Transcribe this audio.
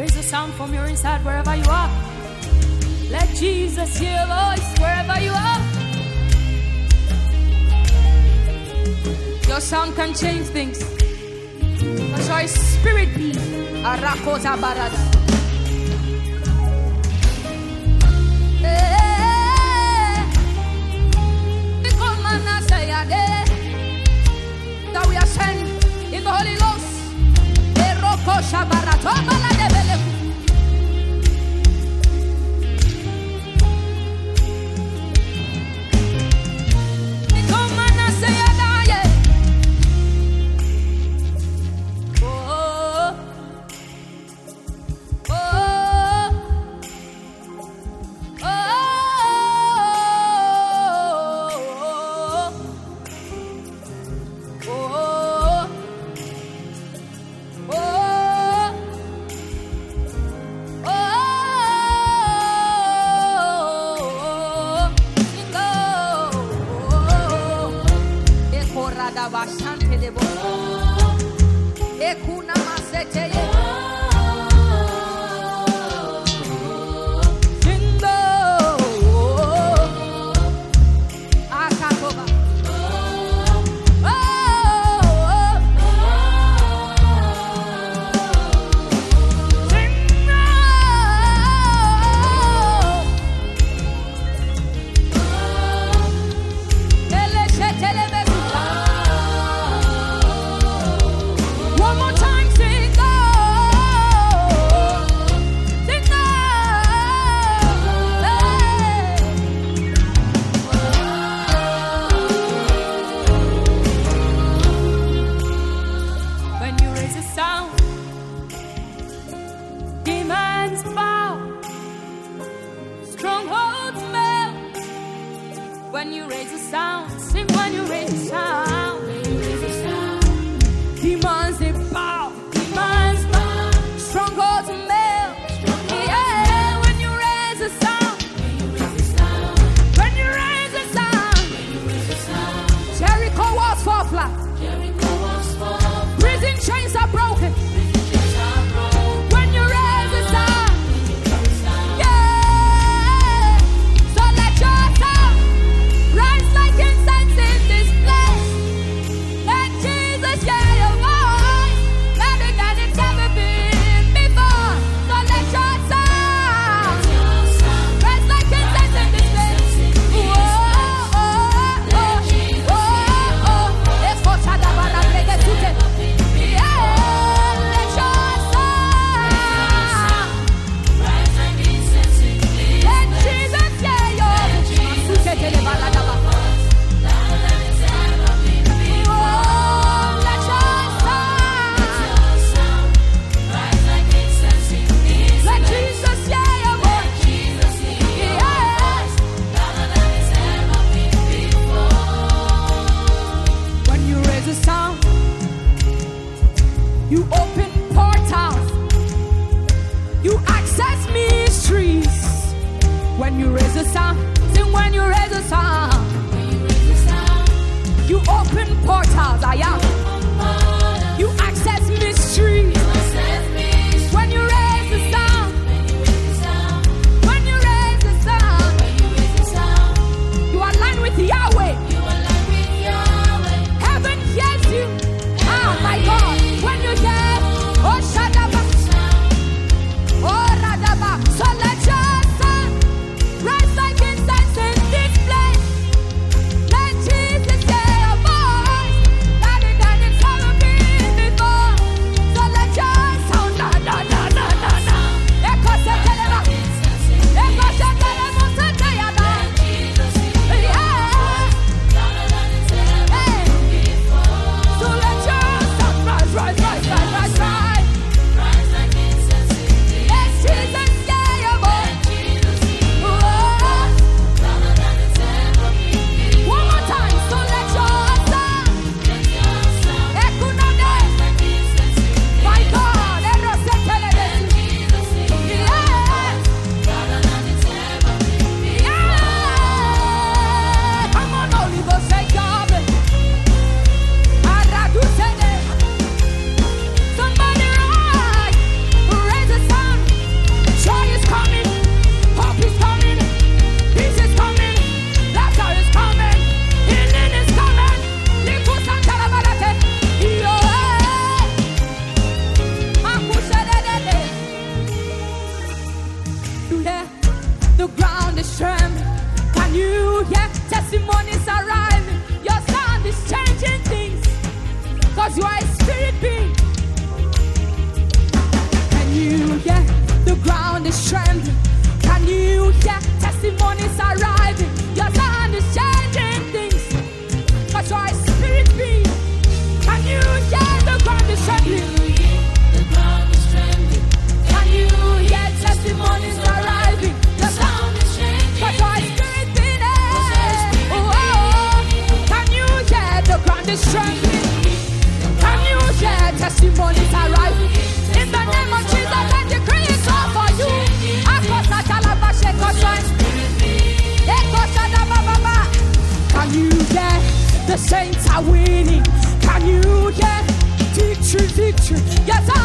Raise a sound from your inside wherever you are. Let Jesus hear your voice wherever you are. Your sound can change things. That's why spirit be. Arakota barada. That we are sent in the Holy Ghost. When you raise a sound, sing when you raise a sound. Demons they bow, demons bow. Strongholds melt. Yeah, when you raise a sound, when you raise a sound, Jericho walls fall flat. Prison chains are broken. When you raise a sound, yeah. So let your sound rise like incense in this place. Let Jesus hear your voice better than it's ever been before. So let your sound rise like incense in this place. Oh, oh, oh, oh, oh, oh. Yeah, let your sound rise like incense in this place. Let Jesus hear your voice. Let your when you raise a sound, you open portals, you access mysteries. When you raise a sound, sing when you raise a sound, you open portals, you access mysteries. When you raise a sound, when you raise a sound, you align with Yahweh. Heaven hears you. Oh my God. When you hear, oh Shadaba, oh Radaba, so let your sound rise like incense in this place. Let Jesus hear your voice, louder than arise. In the name of Jesus, I decree it all for you. Can you hear? The saints are winning. Can you hear? Victory, victory. Yes,